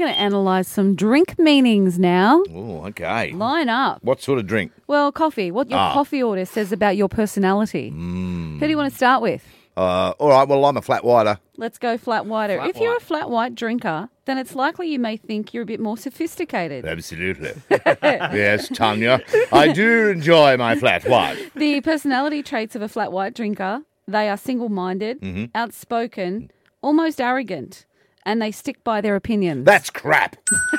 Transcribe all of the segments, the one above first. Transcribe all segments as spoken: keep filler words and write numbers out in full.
going to analyse some drink meanings now. Oh, okay. Line up. What sort of drink? Well, coffee. What your Ah. coffee order says about your personality. Mm. Who do you want to start with? Uh, all right, well, I'm a flat whiter. Let's go flat whiter. Flat if you're a white. flat white drinker, then it's likely you may think you're a bit more sophisticated. Absolutely. Yes, Tanya. I do enjoy my flat white. The personality traits of a flat white drinker, they are single-minded, Mm-hmm. outspoken, almost arrogant, and they stick by their opinions. That's crap.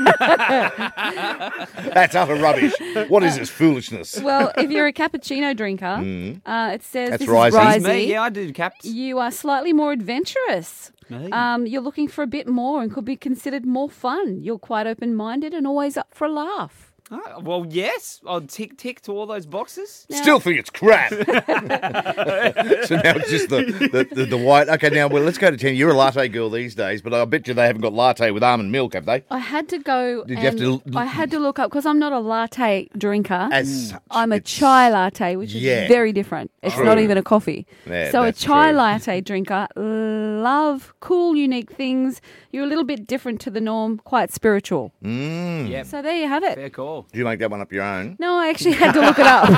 That's utter rubbish. What is this foolishness? Well, if you're a cappuccino drinker, uh, it says Mm. That's this risey. is That's risey. Me, yeah, I do caps. You are slightly more adventurous. Me. Um, you're looking for a bit more and could be considered more fun. You're quite open-minded and always up for a laugh. Oh, well, yes, I'll tick tick to all those boxes. Still think it's crap. So now it's just the, the, the, the white. Okay, now, well, let's go to ten. You're a latte girl these days, but I bet you they haven't got latte with almond milk, have they? I had to go. Did you have and to- I had to look up because I'm not a latte drinker. As such, I'm a it's- chai latte, which Yeah. is very different. It's True. not even a coffee. Yeah, so a that's chai true. latte drinker, love cool, unique things. You're a little bit different to the norm, quite spiritual. Mm. Yep. So there you have it. Fair call. Did you make that one up your own? No, I actually had to look it up.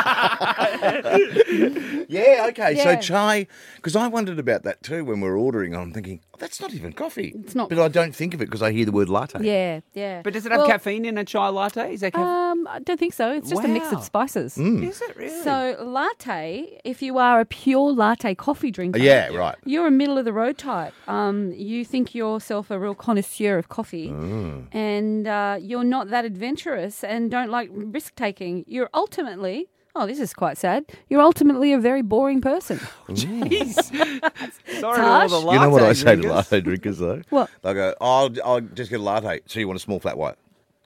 Yeah, okay. So Yeah. chai, because I wondered about that too when we were ordering. I'm thinking, oh, that's not even coffee. It's not But I don't think of it because I hear the word latte. Yeah, yeah. But does it have Well, caffeine in a chai latte? Is that caffeine? Um, I don't think so. It's just a mix Wow. of spices. Is it really? So latte, if you are a pure latte coffee drinker, Yeah, right. you're a middle of the road type. Um, you think yourself a real connoisseur of coffee, Mm. and uh, you're not that adventurous and don't like risk taking. You're ultimately, oh, this is quite sad. You're ultimately a very boring person. Jeez. Sorry to all harsh. the latte You know what I say to drinkers. latte drinkers though? What? They go, oh, I'll, I'll just get a latte. So you want a small flat white?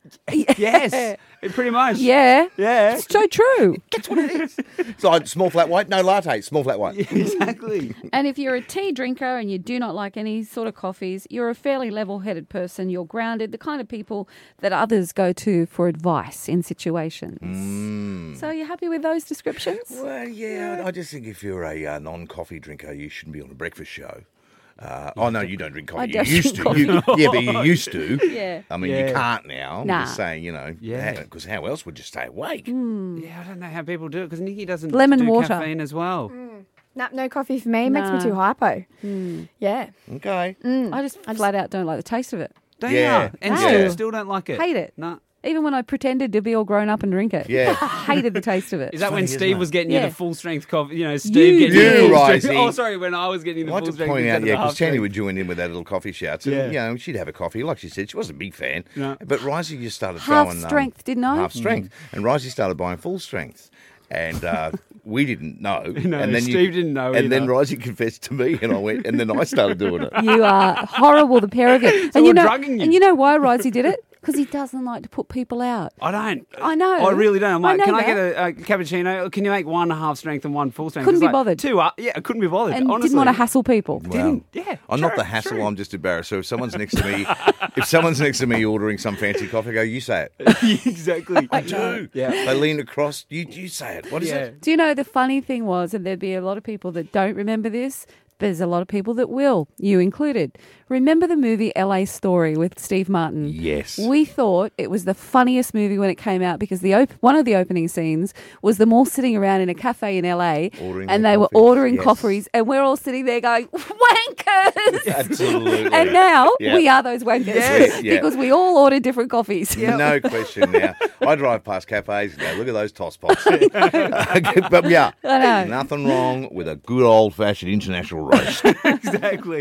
Yes, it pretty much. Yeah, Yeah. it's so true. That's what it is. So I- small flat white, no latte. Small flat white. Exactly. And if you're a tea drinker and you do not like any sort of coffees, you're a fairly level-headed person. You're grounded, the kind of people that others go to for advice in situations. Mm. So you're happy with those descriptions? Well, yeah, I just think if you're a uh, non-coffee drinker, you shouldn't be on a breakfast show. Uh, oh, no, you don't drink coffee. I You don't used drink to. You, yeah, but you used to. Yeah. I mean, you Yeah. can't now. I'm Nah. just saying, you know, Yeah. because how else would you stay awake? Yeah, I don't know how people do it because Nikki doesn't Lemon do water. caffeine as well. Nah, no coffee for me. It makes Nah. me too hypo. Yeah. Okay. I just flat out don't like the taste of it. Don't Yeah. you? And No. still, still don't like it. Hate it. No. Even when I pretended to be all grown up and drink it. Yeah. Hated the taste of it. Is that funny, when isn't Steve it? was getting you Yeah. the full strength coffee? You know, Steve You getting did. you the full You, strength. Risey. Oh, sorry, when I was getting the I want full to strength. point instead out, of yeah, the half because Tanya strength. would join in with that little coffee shouts. And, Yeah. you know, she'd have a coffee. Like she said, she wasn't a big fan. No. But Risey just started Half going... um, strength, didn't I? Half strength. And Risey started buying full strength. And uh, we didn't know. No, and then Steve didn't know And then either. Risey confessed to me, and I went, and then I started doing it. You are horrible, the pair of you. So and you we're know, drugging you. and you know why Risey did it? Because he doesn't like to put people out. I don't. I know. I really don't. I'm I like, know can I that. get a, a cappuccino? Can you make one half strength and one full strength? Couldn't It's be like, bothered. Two up. Yeah, I couldn't be bothered. And honestly. didn't want to hassle people. Didn't. Yeah. I'm not true, the hassle. true. I'm just embarrassed. So if someone's next to me, if someone's next to me ordering some fancy coffee, I go, you say it. Exactly. I do. Yeah. They lean across. You you say it. What is Yeah. it? Do you know the funny thing was, and there'd be a lot of people that don't remember this, there's a lot of people that will, you included. Remember the movie L A Story with Steve Martin? Yes. We thought it was the funniest movie when it came out because the op- one of the opening scenes was them all sitting around in a cafe in L A Ordering and their they were coffees, ordering yes. coffees and we're all sitting there going, wankers! Absolutely. And now Yeah. we are those wankers Yes. Yeah. because we all ordered different coffees. No question now. I drive past cafes and go, look at those toss pots. But yeah, I know. nothing wrong with a good old-fashioned international roast. Exactly.